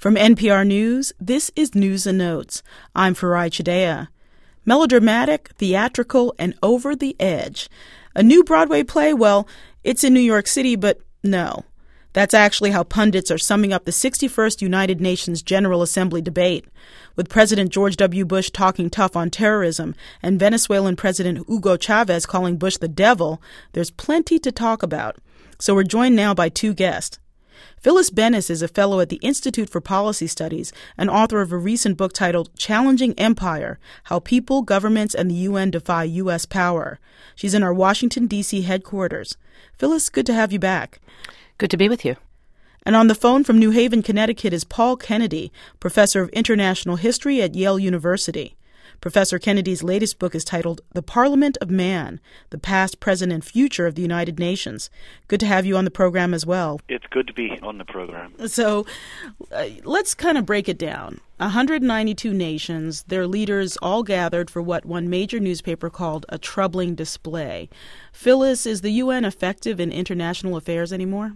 From NPR News, this is News and Notes. I'm Farai Chideya. Melodramatic, theatrical, and over the edge. A new Broadway play? Well, it's in New York City, but no. That's actually how pundits are summing up the 61st United Nations General Assembly debate. With President George W. Bush talking tough on terrorism and Venezuelan President Hugo Chavez calling Bush the devil, there's plenty to talk about. So we're joined now by two guests. Phyllis Bennis is a fellow at the Institute for Policy Studies and author of a recent book titled Challenging Empire: How People, Governments, and the UN Defy U.S. Power. She's in our Washington, D.C. headquarters. Phyllis, good to have you back. Good to be with you. And on the phone from New Haven, Connecticut is Paul Kennedy, professor of international history at Yale University. Professor Kennedy's latest book is titled The Parliament of Man, the Past, Present, and Future of the United Nations. Good to have you on the program as well. It's good to be on the program. So let's kind of break it down. 192 nations, their leaders all gathered for what one major newspaper called a troubling display. Phyllis, is the UN effective in international affairs anymore?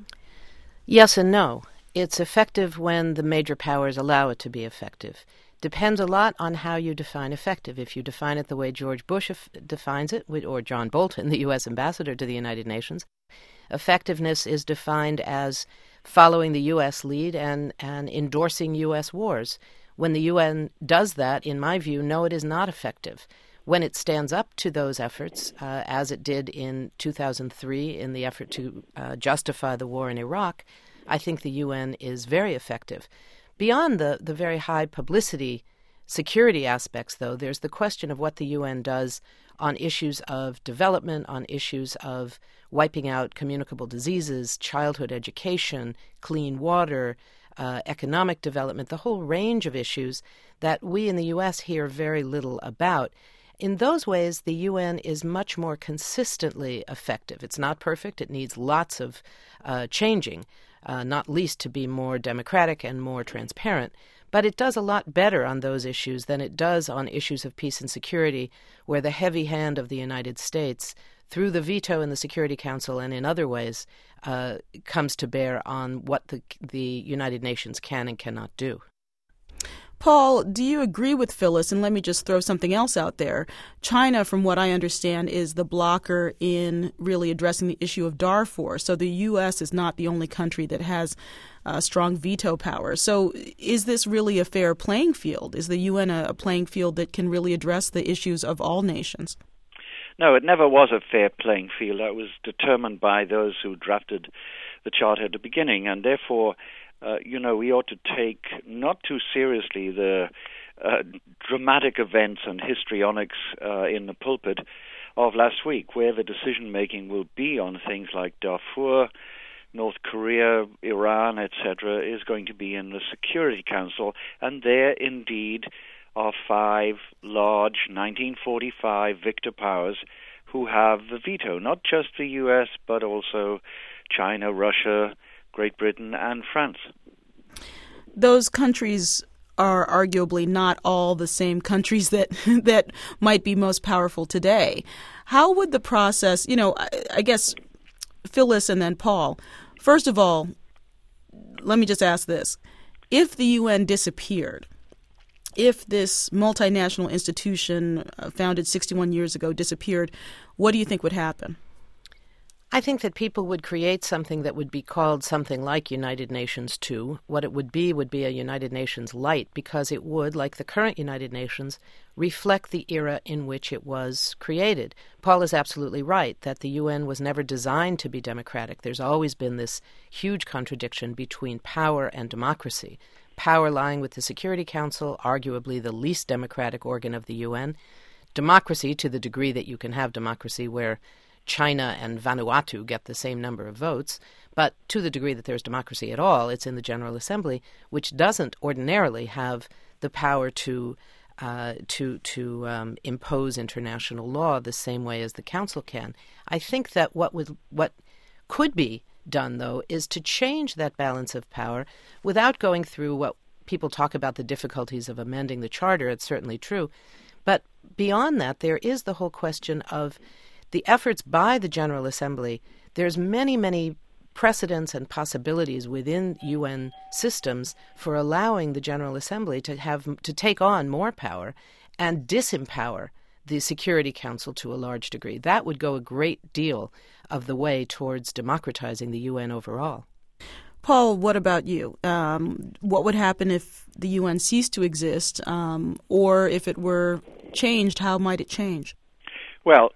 Yes and no. It's effective when the major powers allow it to be effective. Depends a lot on how you define effective. If you define it the way George Bush defines it, or John Bolton, the U.S. ambassador to the United Nations, effectiveness is defined as following the U.S. lead and endorsing U.S. wars. When the UN does that, in my view, no, it is not effective. When it stands up to those efforts, as it did in 2003 in the effort to justify the war in Iraq, I think the UN is very effective. Beyond the very high publicity security aspects, though, there's the question of what the UN does on issues of development, on issues of wiping out communicable diseases, childhood education, clean water, economic development, the whole range of issues that we in the U.S. hear very little about. In those ways, the UN is much more consistently effective. It's not perfect. It needs lots of changing. Not least to be more democratic and more transparent. But it does a lot better on those issues than it does on issues of peace and security, where the heavy hand of the United States, through the veto in the Security Council and in other ways, comes to bear on what the United Nations can and cannot do. Paul, do you agree with Phyllis? And let me just throw something else out there. China, from what I understand, is the blocker in really addressing the issue of Darfur. So the U.S. is not the only country that has strong veto power. So is this really a fair playing field? Is the UN a playing field that can really address the issues of all nations? No, it never was a fair playing field. That was determined by those who drafted the Charter at the beginning, and therefore we ought to take not too seriously the dramatic events and histrionics in the pulpit of last week, where the decision-making will be on things like Darfur, North Korea, Iran, etc., is going to be in the Security Council, and there indeed are five large 1945 victor powers who have the veto, not just the U.S., but also China, Russia, Great Britain, and France. Those countries are arguably not all the same countries that might be most powerful today. How would the process, I guess Phyllis and then Paul, first of all, let me just ask this. If the UN disappeared, if this multinational institution founded 61 years ago disappeared, what do you think would happen? I think that people would create something that would be called something like United Nations 2. What it would be a United Nations light, because it would, like the current United Nations, reflect the era in which it was created. Paul is absolutely right that the UN was never designed to be democratic. There's always been this huge contradiction between power and democracy. Power lying with the Security Council, arguably the least democratic organ of the UN. Democracy, to the degree that you can have democracy where China and Vanuatu get the same number of votes, but to the degree that there's democracy at all, it's in the General Assembly, which doesn't ordinarily have the power to impose international law the same way as the Council can. I think that what could be done, though, is to change that balance of power without going through what people talk about the difficulties of amending the Charter. It's certainly true. But beyond that, there is the whole question of the efforts by the General Assembly. There's many, many precedents and possibilities within UN systems for allowing the General Assembly to take on more power and disempower the Security Council to a large degree. That would go a great deal of the way towards democratizing the UN overall. Paul, what about you? What would happen if the UN ceased to exist, or if it were changed, how might it change? Well,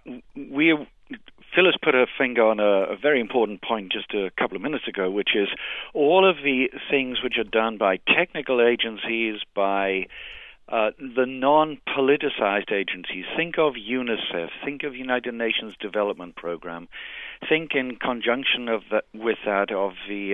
Phyllis put her finger on a very important point just a couple of minutes ago, which is all of the things which are done by technical agencies, by the non-politicized agencies. Think of UNICEF, think of United Nations Development Program, think in conjunction with that of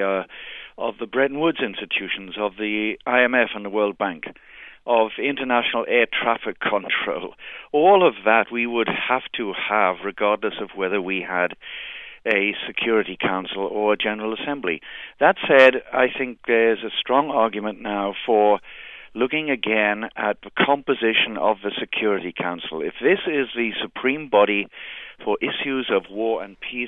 the Bretton Woods institutions, of the IMF and the World Bank, of international air traffic control. All of that we would have to have regardless of whether we had a Security Council or a General Assembly. That said, I think there's a strong argument now for looking again at the composition of the Security Council. If this is the supreme body for issues of war and peace,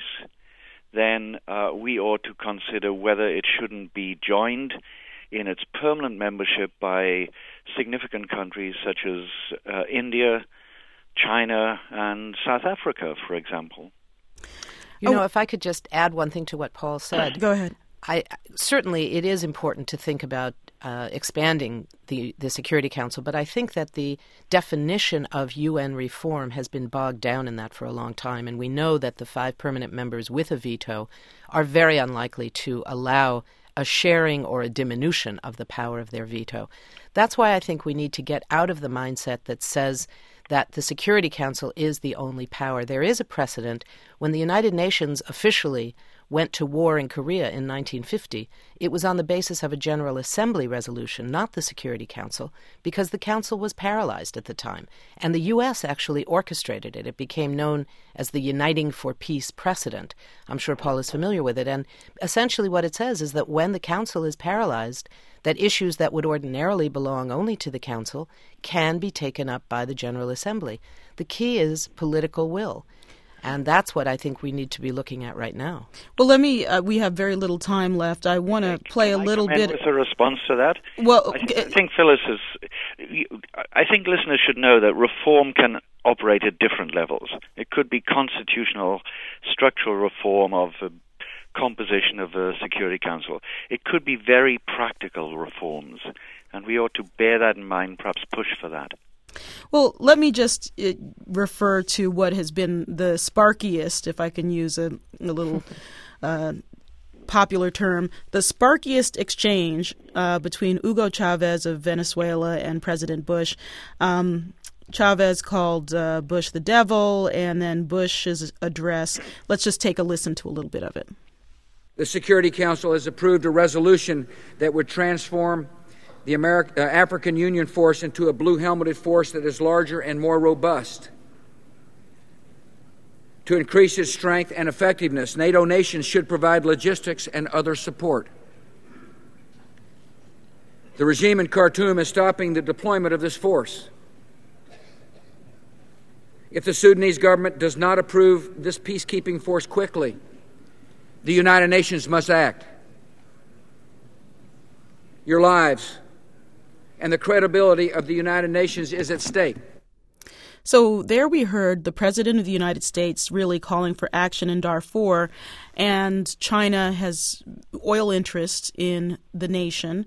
then we ought to consider whether it shouldn't be joined in its permanent membership by significant countries such as India, China, and South Africa, for example. You know, if I could just add one thing to what Paul said. Go ahead. Certainly it is important to think about expanding the Security Council, but I think that the definition of UN reform has been bogged down in that for a long time, and we know that the 5 permanent members with a veto are very unlikely to allow a sharing or a diminution of the power of their veto. That's why I think we need to get out of the mindset that says that the Security Council is the only power. There is a precedent. When the United Nations officially went to war in Korea in 1950, it was on the basis of a General Assembly resolution, not the Security Council, because the Council was paralyzed at the time. And the U.S. actually orchestrated it. It became known as the Uniting for Peace precedent. I'm sure Paul is familiar with it. And essentially what it says is that when the Council is paralyzed, that issues that would ordinarily belong only to the Council can be taken up by the General Assembly. The key is political will. And that's what I think we need to be looking at right now. Well, we have very little time left. I want to play a little bit. With a response to that? Well, I think Phyllis I think listeners should know that reform can operate at different levels. It could be constitutional, structural reform of the composition of the Security Council. It could be very practical reforms, and we ought to bear that in mind, perhaps push for that. Well, let me just refer to what has been the sparkiest, if I can use a little popular term, the sparkiest exchange between Hugo Chavez of Venezuela and President Bush. Chavez called Bush the devil, and then Bush's address. Let's just take a listen to a little bit of it. The Security Council has approved a resolution that would transform the African Union force into a blue-helmeted force that is larger and more robust. To increase its strength and effectiveness, NATO nations should provide logistics and other support. The regime in Khartoum is stopping the deployment of this force. If the Sudanese government does not approve this peacekeeping force quickly, the United Nations must act. Your lives and the credibility of the United Nations is at stake. So there we heard the President of the United States really calling for action in Darfur, and China has oil interests in the nation.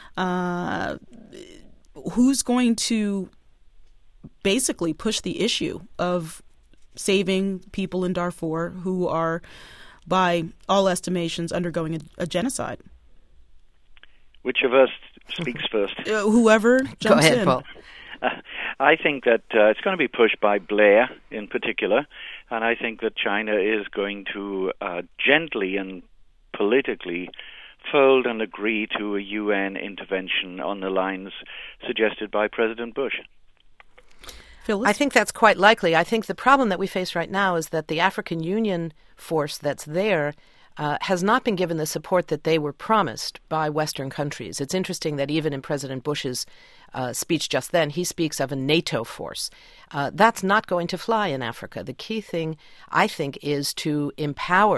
Who's going to basically push the issue of saving people in Darfur who are, by all estimations, undergoing a genocide? Which of us speaks first? Whoever jumps in. Go ahead, Paul. I think that it's going to be pushed by Blair in particular, and I think that China is going to gently and politically fold and agree to a UN intervention on the lines suggested by President Bush. Phyllis? I think that's quite likely. I think the problem that we face right now is that the African Union force that's there has not been given the support that they were promised by Western countries. It's interesting that even in President Bush's speech just then, he speaks of a NATO force. That's not going to fly in Africa. The key thing, I think, is to empower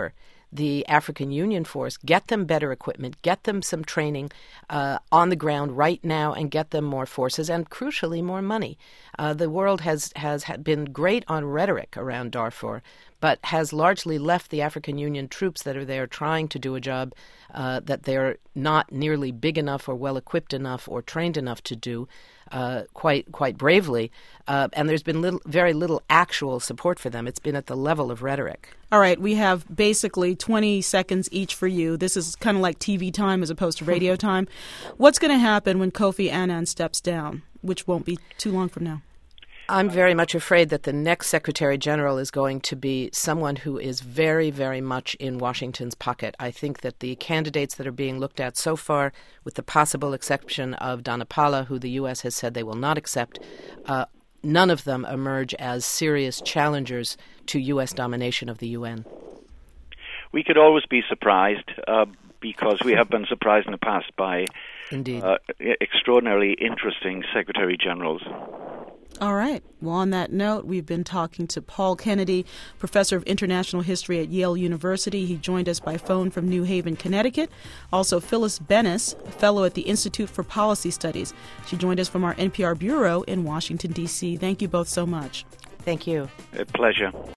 the African Union force, get them better equipment, get them some training on the ground right now, and get them more forces and, crucially, more money. The world has been great on rhetoric around Darfur, but has largely left the African Union troops that are there trying to do a job that they're not nearly big enough or well-equipped enough or trained enough to do quite bravely. And there's been very little actual support for them. It's been at the level of rhetoric. All right, we have basically 20 seconds each for you. This is kind of like TV time as opposed to radio time. What's going to happen when Kofi Annan steps down, which won't be too long from now? I'm very much afraid that the next Secretary General is going to be someone who is very, very much in Washington's pocket. I think that the candidates that are being looked at so far, with the possible exception of Dana Pala, who the U.S. has said they will not accept, none of them emerge as serious challengers to U.S. domination of the UN. We could always be surprised because we have been surprised in the past by extraordinarily interesting Secretary Generals. All right. Well, on that note, we've been talking to Paul Kennedy, professor of international history at Yale University. He joined us by phone from New Haven, Connecticut. Also, Phyllis Bennis, a fellow at the Institute for Policy Studies. She joined us from our NPR bureau in Washington, D.C. Thank you both so much. Thank you. A pleasure.